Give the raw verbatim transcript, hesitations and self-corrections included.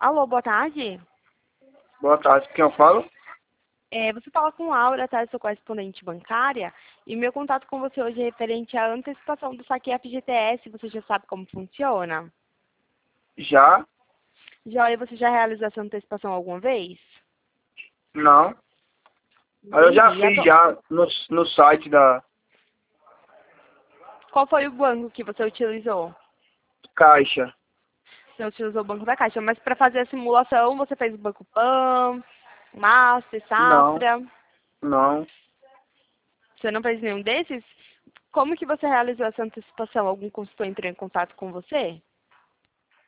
Alô, boa tarde. Boa tarde, quem eu falo? É, você fala com Laura, tá? Eu sou correspondente bancária. E meu contato com você hoje é referente à antecipação do saque F G T S. Você já sabe como funciona? Já? Já, você já realizou essa antecipação alguma vez? Não. Eu já Entendi. fiz Atu- já no, no site da Qual foi o banco que você utilizou? Caixa. Você utilizou o Banco da Caixa, mas para fazer a simulação você fez o Banco Pan, Master, Não, Safra. não. Você não fez nenhum desses? Como que você realizou essa antecipação? Algum consultor entrou em contato com você?